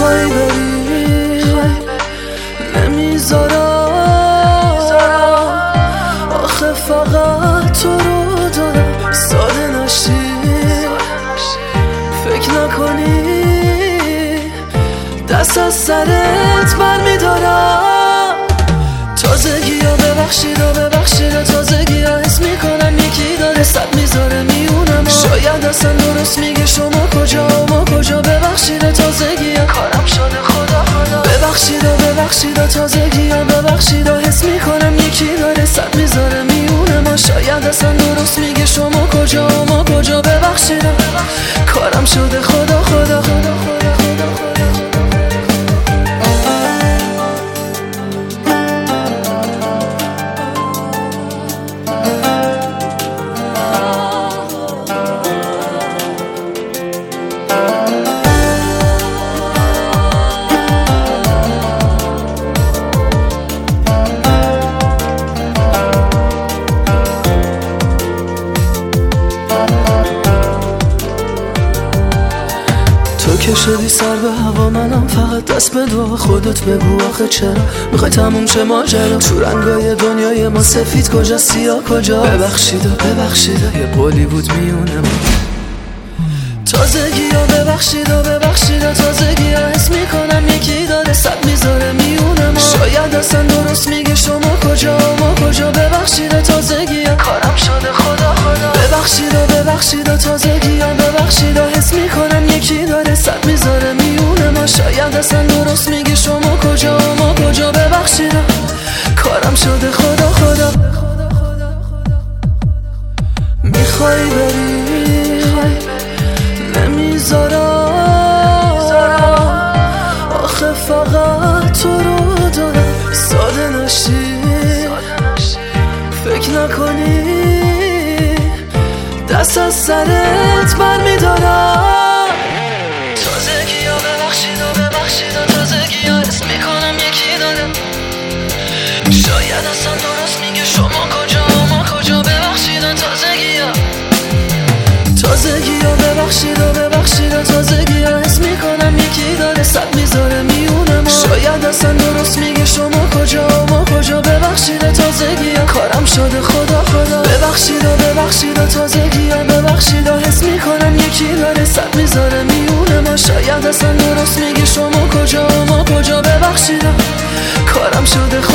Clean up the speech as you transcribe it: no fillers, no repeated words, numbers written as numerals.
میخوای بری نمیذارم، آخه فقط تو رو دارم. ساده نشی فکر نکنی دست از سرت بر میدارم. تازگی ها ببخشید و ببخشید، تازگی ها حس میکنم یکی داره صد میذاره میونم. شاید اصلا درست میگه شما کجا ما کجا. ببخشید تازگی ها کارم شده خدا خدا. ببخشید و ببخشید تازگی ها ببخشید، حس میکنم یکی داره صد میذاره میونم. شاید اصلا درست میگه شما کجا ما کجا. ببخشید کارم شده خدا خدا خدا خدا خدا خدا. تو که شدی سر به هوا، منم فقط دست به دعا. خودت بگو آخه چرا میخوای تموم شه ماجرا؟ تو رنگای دنیای ما سفید کجا سیاه کجا؟ ببخشید و ببخشید یه قولی بود میونه ما. تازگی ها ببخشید و ببخشید، تازگی ها حس میکنم یکی داره صد میذاره میونه ما. شاید اصلا درست میگه شما کجا ما کجا. ببخشید تازگی ها کارم شده خدا خدا. ببخشید و ببخشید تازگی ها ببخشید، حس میکنم یکی داره صد میذاره میونه ما. شاید اصلا درست میگه شما کجا ما کجا. ببخشید کارم شده خدا خدا. میخوای بری نمیذارم، آخه فقط تو رو دارم. ساده نشی فکر نکنی دست از سرت بر میدارم. تازگی ها ببخشید و ببخشید، تازگی ها حس میکنم یکی داره. شاید اصلا درست میگه شما کجا ما کجا. ببخشید تازگی ها ببخشید و ببخشید، تازگی ها حس میکنم یکی داره صد میذاره میونه ما. شاید اصلا درست میگه شما کجا ما کجا. ببخشید تازگی ها کارم شده خدا خدا. ببخشید و ببخشید تازگی ها ببخشید، حس میکنم یکی داره صد میذاره میونه ما. شاید اصلا درست میگه شما کجا ما کجا. ببخشید کارم شده خدا.